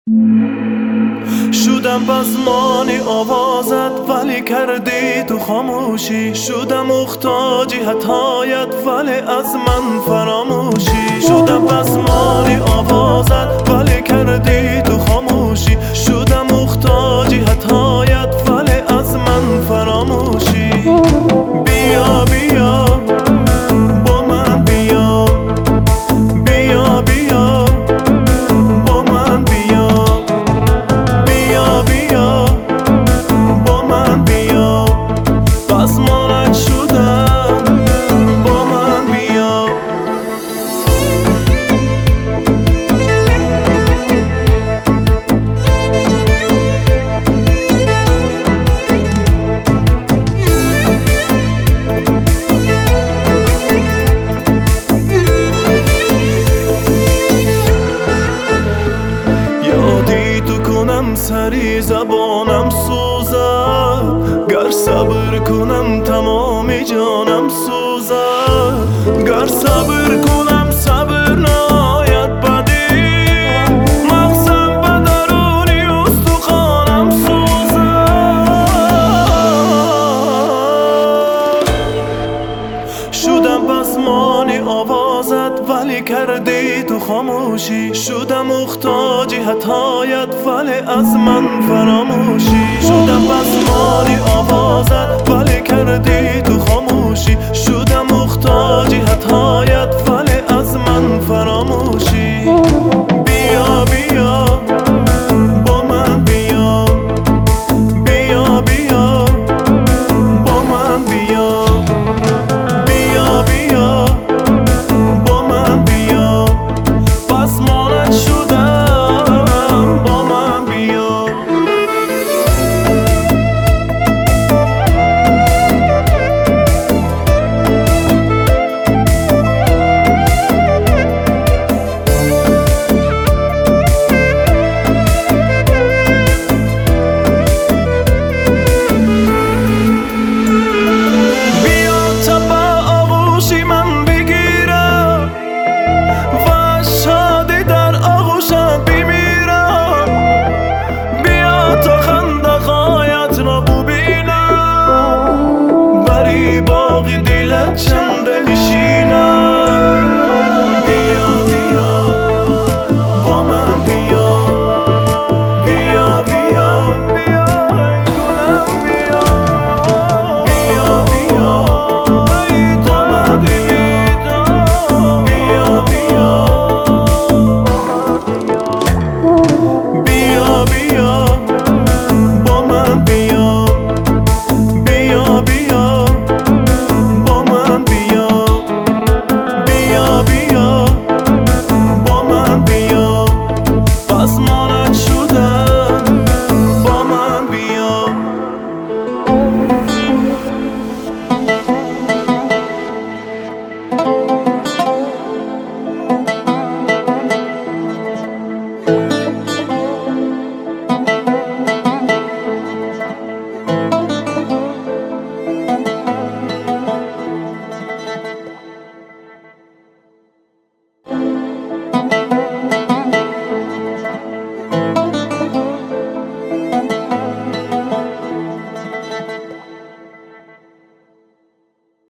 شدم بزمانی آوازت ولی کردی تو خاموشی. شدم محتاجی حتایت ولی از من فراموشی. شدم بزمانی آوازت ولی کردی تو خاموشی. شدم محتاجی حتایت ولی از من فراموشی. بیا بیا با من بیا، بیا بیا با من بیا، بیا بیا با من بیا. بزمانت شدم با من بیا. یادی تو کنم سری زبانم سوزد، گر صبر کنم تمام جانم سوزد. گر صبر کنم صبر ناید بدی، مغزم به درونی استخوانم سوزد. شدم بزمانی آوازت ولی کردی تو خاموشی. شدم محتاجی حتایت ولی از من فراموشی. شدم بزمانی آوازت ولی کردی تو خاموشی.